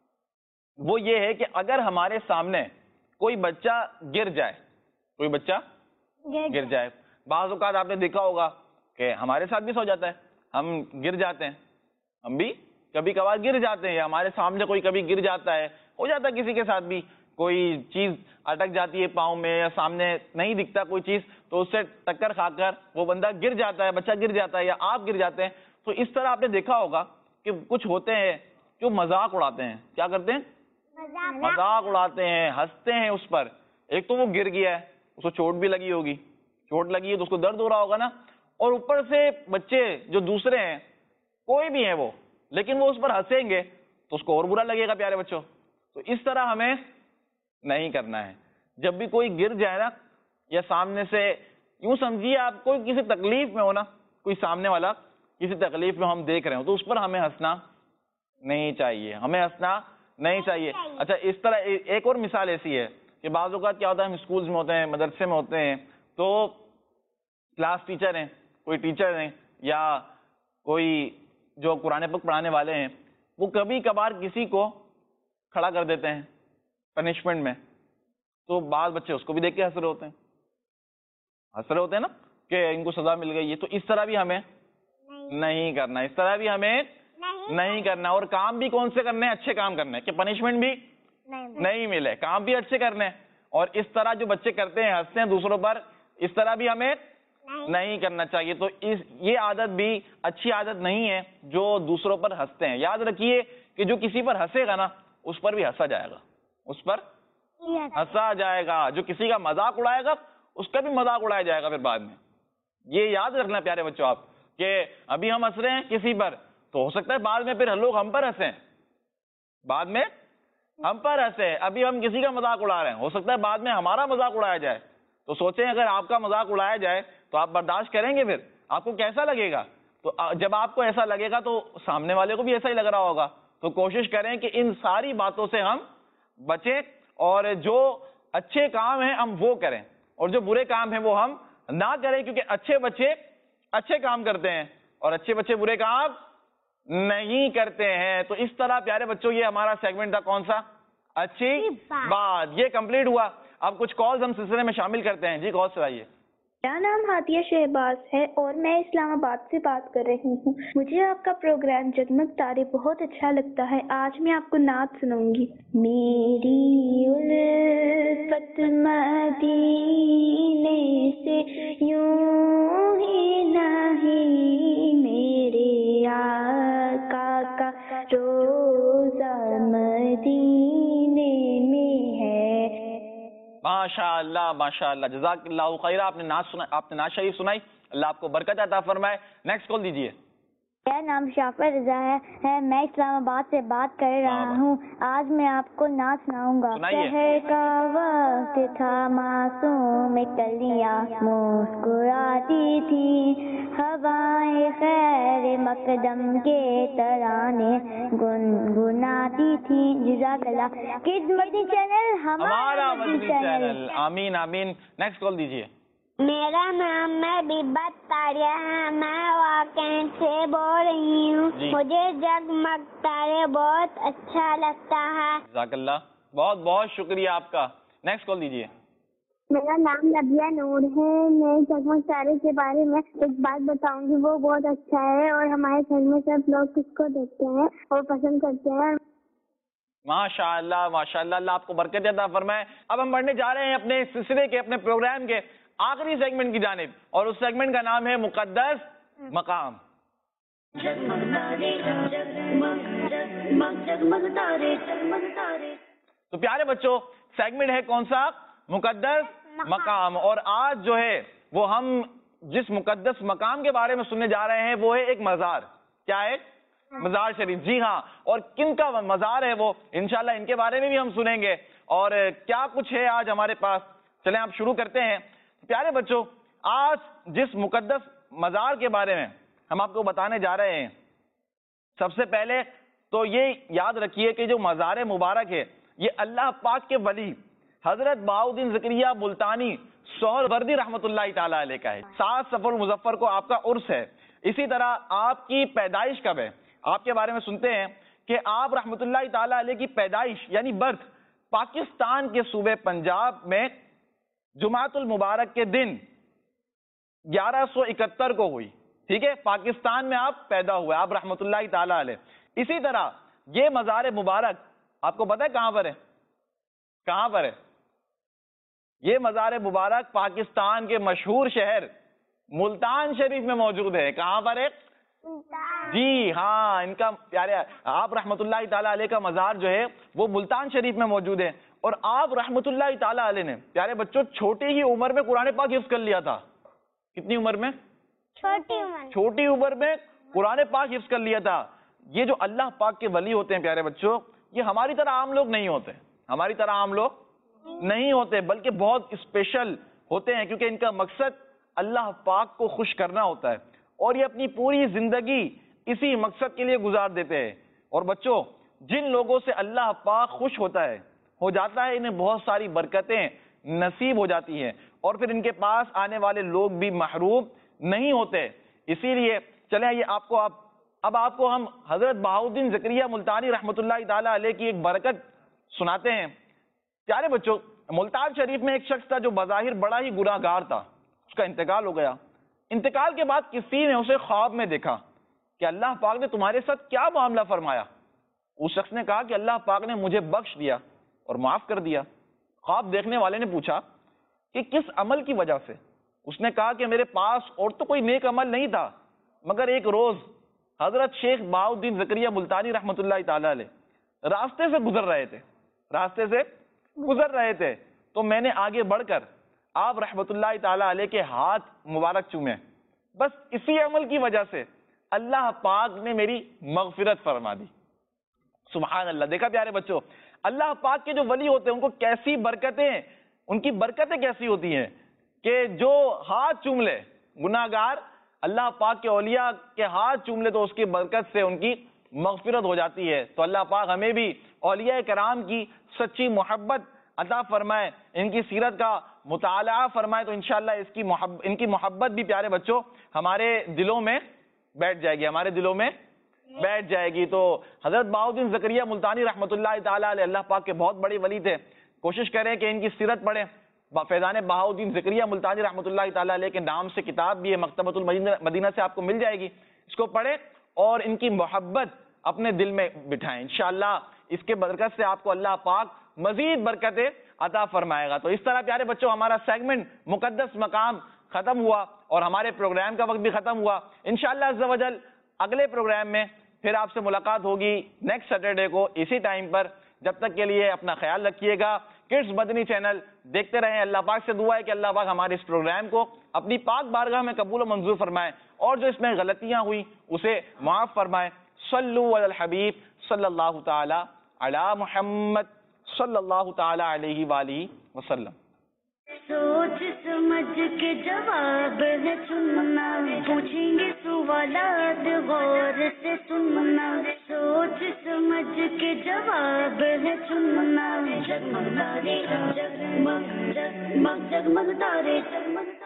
وہ یہ ہے کہ اگر ہمارے سامنے کوئی بچہ گر جائے, کوئی بچہ گر جائے, بعض اوقات آپ نے دیکھا ہوگا کہ ہمارے ساتھ بھی سو جاتا ہے, ہم گر جاتے ہیں, ہم بھی کبھی کبھار گر جاتے ہیں, یا ہمارے سامنے کوئی کبھی گر جاتا ہے, ہو جاتا ہے کسی کے ساتھ بھی, کوئی چیز اٹک جاتی ہے پاؤں میں یا سامنے نہیں دکھتا کوئی چیز, تو اس سے ٹکر کھا کر وہ بندہ گر جاتا ہے, بچہ گر جاتا ہے یا آپ گر جاتے ہیں. تو اس طرح آپ نے دیکھا ہوگا کہ کچھ ہوتے ہیں جو مذاق اڑاتے ہیں. کیا کرتے ہیں؟ مذاق اڑاتے ہیں, ہنستے ہیں اس پر. ایک تو وہ گر گیا ہے, اس کو چوٹ بھی لگی ہوگی, چوٹ لگی ہے تو اس کو درد ہو رہا ہوگا نا, اور اوپر سے بچے جو دوسرے ہیں, کوئی بھی ہیں وہ, لیکن وہ اس پر ہنسیں گے تو اس کو اور برا لگے گا. پیارے بچوں تو اس طرح ہمیں نہیں کرنا ہے. جب بھی کوئی گر جائے نا, یا سامنے سے یوں سمجھیے آپ کوئی کسی تکلیف میں ہو نا, کوئی سامنے والا کسی تکلیف میں ہم دیکھ رہے ہوں, تو اس پر ہمیں ہنسنا نہیں چاہیے, ہمیں ہنسنا نہیں چاہیے. اچھا اس طرح ایک اور مثال ایسی ہے کہ بعض اوقات کیا ہوتا ہے, ہم اسکولز میں ہوتے ہیں, مدرسے میں ہوتے ہیں, تو کلاس ٹیچر ہیں, کوئی ٹیچر ہیں یا کوئی جو قرآن پاک پڑھانے والے ہیں, وہ کبھی کبھار کسی کو کھڑا کر دیتے ہیں پنشمنٹ میں, تو بعض بچے اس کو بھی دیکھ کے ہنس رہے ہوتے ہیں, ہنس رہے ہوتے ہیں نا کہ ان کو سزا مل گئی ہے. تو اس طرح بھی ہمیں نہیں کرنا, اس طرح بھی ہمیں نہیں کرنا. اور کام بھی کون سے کرنے ہیں؟ اچھے کام کرنے, کہ پنشمنٹ بھی نہیں ملے, کام بھی اچھے کرنے. اور اس طرح جو بچے کرتے ہیں, ہنستے ہیں دوسروں پر, اس طرح بھی ہمیں نہیں کرنا چاہیے. تو اس یہ عادت بھی اچھی عادت نہیں ہے جو دوسروں پر ہنستے ہیں. یاد رکھیے کہ جو کسی پر ہنسے گا نا, اس پر بھی ہنسا جائے گا, اس پر ہنسا جائے گا. جو کسی کا مذاق اڑائے گا اس کا بھی مذاق اڑایا جائے گا پھر بعد میں. یہ یاد رکھنا پیارے بچوں آپ, کہ ابھی ہم ہنس رہے ہیں کسی پر, تو ہو سکتا ہے بعد میں پھر لوگ ہم پر ہنسیں، بعد میں ہم پر ہنسیں. ابھی ہم کسی کا مذاق اڑا رہے ہیں، ہو سکتا ہے بعد میں ہمارا مذاق اڑایا جائے. تو سوچیں اگر آپ کا مذاق اڑایا جائے تو آپ برداشت کریں گے؟ پھر آپ کو کیسا لگے گا؟ تو جب آپ کو ایسا لگے گا تو سامنے والے کو بھی ایسا ہی لگ رہا ہوگا. تو کوشش کریں کہ ان ساری باتوں سے ہم بچیں اور جو اچھے کام ہیں ہم وہ کریں اور جو برے کام ہیں وہ ہم نہ کریں، کیونکہ اچھے بچے اچھے کام کرتے ہیں اور اچھے بچے برے کام نہیں کرتے ہیں. تو اس طرح پیارے بچوں یہ ہمارا سیگمنٹ تھا، کون سا؟ اچھی بات. یہ کمپلیٹ ہوا. اب کچھ کالز ہم سلسلے میں شامل کرتے ہیں. جی کال سے آئیے. میرا نام ہاتیہ شہباز ہے اور میں اسلام آباد سے بات کر رہی ہوں. مجھے آپ کا پروگرام جگمگ تارے بہت اچھا لگتا ہے. آج میں آپ کو نعت سناؤں گی. میری الفت مدینے سے یوں ہی نہیں، میرے آقا کا روزہ مدینے میں ہے. ماشاء اللہ ماشاء اللہ، جزاک اللہ خیرہ. آپ نے نعت سنا، آپ نے نعت شریف سنائی، اللہ آپ کو برکت عطا فرمائے. نیکسٹ کال دیجیے. میرا نام شافر رضا ہے، میں اسلام آباد سے بات کر رہا ہوں. آج میں آپ کو نعت سناؤں گا. شہر کا وقت تھا، معصوم کلیاں مسکراتی تھی، ہوائیں خیر مقدم کے ترانے گنگناتی تھی. جزاک اللہ. کڈ مدنی چینل ہمارا مدنی چینل. آمین آمین. نیکسٹ کال دیجیے. میرا نام میں بیبت تاریہ ہے، میں واقعین سے بول رہی ہوں. مجھے جگمگ تارے بہت اچھا لگتا ہے. جزاک اللہ، بہت بہت شکریہ آپ کا. نیکسٹ کال دیجیے. میرا نام نبیہ نور ہے. میں جگمگ تارے کے بارے میں ایک بات بتاؤں گی، وہ بہت اچھا ہے اور ہمارے گھر میں سب لوگ اس کو دیکھتے ہیں اور پسند کرتے ہیں. ماشاء اللہ ماشاء اللہ، اللہ آپ کو برکت عطا فرمائے. اب ہم بڑھنے جا رہے ہیں اپنے سلسلے کے، اپنے پروگرام کے آخری سیگمنٹ کی جانب، اور اس سیگمنٹ کا نام ہے مقدس مقام. تو پیارے بچوں سیگمنٹ ہے کون سا؟ مقدس مقام. اور آج جو ہے وہ ہم جس مقدس مقام کے بارے میں سننے جا رہے ہیں وہ ہے ایک مزار. کیا ہے؟ مزار شریف. جی ہاں. اور کن کا مزار ہے وہ؟ انشاءاللہ ان کے بارے میں بھی ہم سنیں گے اور کیا کچھ ہے آج ہمارے پاس. چلیں آپ شروع کرتے ہیں. پیارے بچوں آج جس مقدس مزار کے بارے میں ہم آپ کو بتانے جا رہے ہیں، سب سے پہلے تو یہ یاد رکھیے کہ جو مزار مبارک ہے یہ اللہ پاک کے ولی حضرت بہاؤالدین زکریا ملتانی سہروردی رحمت اللہ تعالیٰ علیہ کا ہے. سات صفر المظفر کو آپ کا عرس ہے. اسی طرح آپ کی پیدائش کب ہے؟ آپ کے بارے میں سنتے ہیں کہ آپ رحمت اللہ تعالیٰ علیہ کی پیدائش یعنی برتھ پاکستان کے صوبے پنجاب میں جمعۃ المبارک کے دن گیارہ سو اکہتر کو ہوئی. ٹھیک ہے، پاکستان میں آپ پیدا ہوئے آپ رحمت اللہ تعالیٰ علیہ. اسی طرح یہ مزار مبارک آپ کو پتہ ہے کہاں پر ہے؟ کہاں پر ہے یہ مزار مبارک؟ پاکستان کے مشہور شہر ملتان شریف میں موجود ہے. کہاں پر ہے؟ جی ہاں، ان کا پیارے آپ رحمت اللہ تعالیٰ علیہ کا مزار جو ہے وہ ملتان شریف میں موجود ہے. اور آپ رحمت اللہ تعالیٰ علیہ نے پیارے بچوں چھوٹی ہی عمر میں قرآن پاک حفظ کر لیا تھا. کتنی عمر میں؟ چھوٹی عمر چھوٹی عمر میں قرآن پاک حفظ کر لیا تھا. یہ جو اللہ پاک کے ولی ہوتے ہیں پیارے بچوں، یہ ہماری طرح عام لوگ نہیں ہوتے، ہماری طرح عام لوگ نہیں ہوتے، بلکہ بہت اسپیشل ہوتے ہیں، کیونکہ ان کا مقصد اللہ پاک کو خوش کرنا ہوتا ہے اور یہ اپنی پوری زندگی اسی مقصد کے لیے گزار دیتے ہیں. اور بچوں جن لوگوں سے اللہ پاک خوش ہوتا ہے ہو جاتا ہے انہیں بہت ساری برکتیں نصیب ہو جاتی ہیں اور پھر ان کے پاس آنے والے لوگ بھی محروم نہیں ہوتے. اسی لیے چلیں یہ آپ کو آپ اب آپ کو ہم حضرت بہاؤالدین زکریا ملتانی رحمت اللہ تعالیٰ علیہ کی ایک برکت سناتے ہیں. پیارے بچوں ملتان شریف میں ایک شخص تھا جو بظاہر بڑا ہی گناہ گار تھا. اس کا انتقال ہو گیا. انتقال کے بعد کسی نے اسے خواب میں دیکھا کہ اللہ پاک نے تمہارے ساتھ کیا معاملہ فرمایا. اس شخص نے کہا کہ اللہ پاک نے مجھے بخش دیا اور معاف کر دیا. خواب دیکھنے والے نے پوچھا کہ کس عمل کی وجہ سے؟ اس نے کہا کہ میرے پاس اور تو کوئی نیک عمل نہیں تھا، مگر ایک روز حضرت شیخ بہاؤالدین زکریا ملتانی رحمت اللہ تعالیٰ علیہ راستے سے گزر رہے تھے راستے سے گزر رہے تھے تو میں نے آگے بڑھ کر آپ رحمت اللہ تعالیٰ علیہ کے ہاتھ مبارک چومے. بس اسی عمل کی وجہ سے اللہ پاک نے میری مغفرت فرما دی. سبحان اللہ. دیکھا پیارے بچوں, اللہ پاک کے جو ولی ہوتے ہیں ان کو کیسی برکتیں, ان کی برکتیں کیسی ہوتی ہیں کہ جو ہاتھ چوم لے گناہگار, اللہ پاک کے اولیاء کے ہاتھ چوم لے تو اس کی برکت سے ان کی مغفرت ہو جاتی ہے. تو اللہ پاک ہمیں بھی اولیاء کرام کی سچی محبت عطا فرمائے, ان کی سیرت کا مطالعہ فرمائے, تو انشاءاللہ اس کی محبت, ان کی محبت بھی پیارے بچوں ہمارے دلوں میں بیٹھ جائے گی, ہمارے دلوں میں بیٹھ جائے گی. تو حضرت بہاؤالدین زکریا ملتانی رحمۃ اللہ تعالیٰ علیہ, اللہ پاک کے بہت بڑے ولی تھے. کوشش کریں کہ ان کی سیرت پڑھیں. فیضان بہاؤالدین زکریا ملتانی رحمۃ اللہ تعالیٰ علیہ کے نام سے کتاب بھی ہے, مکتبۃ المدینہ سے آپ کو مل جائے گی, اس کو پڑھیں اور ان کی محبت اپنے دل میں بٹھائیں. انشاءاللہ اس کے برکت سے آپ کو اللہ پاک مزید برکتیں عطا فرمائے گا. تو اس طرح پیارے بچوں ہمارا سیگمنٹ مقدس مقام ختم ہوا اور ہمارے پروگرام کا وقت بھی ختم ہوا. انشاءاللہ عز و جل اگلے پروگرام میں پھر آپ سے ملاقات ہوگی نیکسٹ سیٹرڈے کو اسی ٹائم پر. جب تک کے لیے اپنا خیال رکھیے گا. کڈز مدنی چینل دیکھتے رہیں. اللہ پاک سے دعا ہے کہ اللہ پاک ہمارے اس پروگرام کو اپنی پاک بارگاہ میں قبول و منظور فرمائے اور جو اس میں غلطیاں ہوئی اسے معاف فرمائے. صلو علی الحبیب صلی اللہ تعالی علی محمد صلی اللہ تعالی علیہ وآلہ وسلم. سوچ سمجھ کے جواب ہے چننا, پوچھیں گے سوالات غور سے سننا. سوچ سمجھ کے جواب ہے چننا, جگمگ تارے جگمگ جگمگ جگمگ تارے جگمگ